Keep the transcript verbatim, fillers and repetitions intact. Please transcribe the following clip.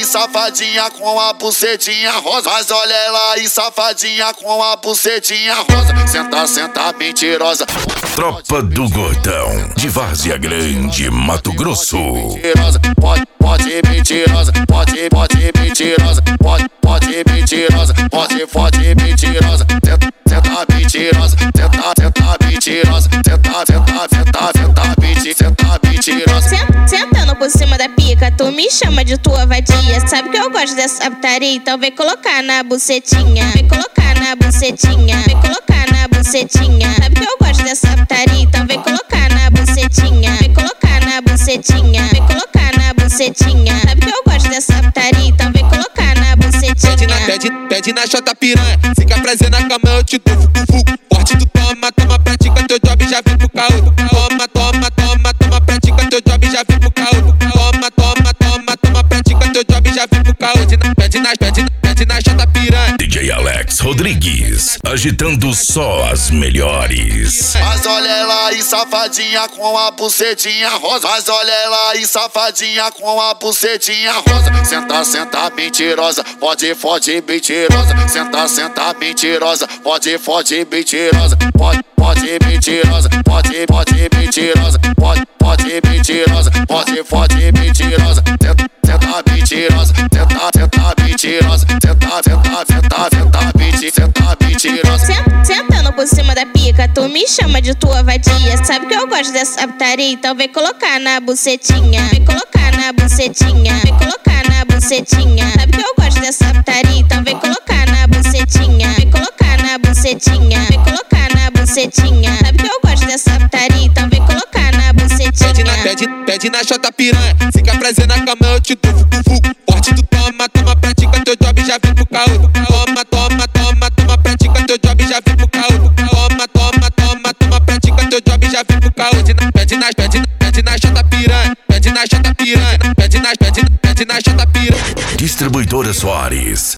safadinha com a bucetinha rosa. Mas olha ela aí, safadinha com a bucetinha rosa. Senta, senta, mentirosa. Tropa do Gordão, de Várzea Grande, Mato Grosso. Mentirosa, pode, pode mentirosa, pode, pode mentirosa, pode, pode mentirosa, pode, pode mentirosa. Senta, senta, mentirosa, senta, senta, mentirosa, senta, senta, senta, senta, mentirosa, senta, mentirosa. Sentando por cima da pica, tu me chama de tua vadia. Sabe que eu gosto dessa putaria, então vem colocar na bucetinha. Vem colocar na bucetinha, vem colocar na bucetinha. Sabe que eu gosto dessa putaria, então vem colocar na bucetinha. Vem colocar na bucetinha, vem colocar na bucetinha. Sabe que eu gosto dessa putaria, então vem colocar na bucetinha. Pede na, pede, pede na chota piranha. Se quer prazer na cama eu te dou fucu fucu. Forte tu toma, toma, pratica teu job, já vem pro caô. Toma, toma, toma, toma, pratica teu job, já vem pro caô. Toma, toma, toma, toma, pratica teu job, já vem pro caô. Pede na, pede na, pede na, pede na chota piranha. D J Alex Rodrigues, agitando só as melhores. Mas olha ela aí, safadinha com a bucetinha rosa. Mas olha ela aí, safadinha com a bucetinha rosa. Senta, senta, mentirosa, pode, pode, mentirosa. Senta, senta, mentirosa, pode, pode, mentirosa. Pode, pode, mentirosa, pode, pode, mentirosa. Pode, pode, mentirosa, pode, pode, mentirosa. Senta, senta, mentirosa, senta, senta, mentirosa. Senta, senta, senta, senta, mentirosa, senta, mentirosa. Sentando por cima da pica, tu me chama de tua vadia. Sabe que eu gosto dessa putaria, então vem colocar na bucetinha. Vem colocar na bucetinha, vem colocar na bucetinha. Sabe que eu gosto dessa putaria, então vem colocar na bucetinha. Vem colocar na bucetinha, vem colocar na bucetinha. Sabe que eu gosto dessa putaria, então vem colocar na bucetinha. Pede na, pede, pede na chota piranha. Se quer prazer na cama eu te dou fucu fucu. Forte tu toma, toma, pratica teu job, já vem pro caô. Toma, toma, toma, toma, pratica teu job, já vem pro caô. Toma, toma, toma, toma, pratica teu job, já vem pro caô. Pede na, pede na, pede na, pede na chota piranha. Pede na chota piranha. Pede na, pede na, pede na chota piranha. Distribuidora Soares.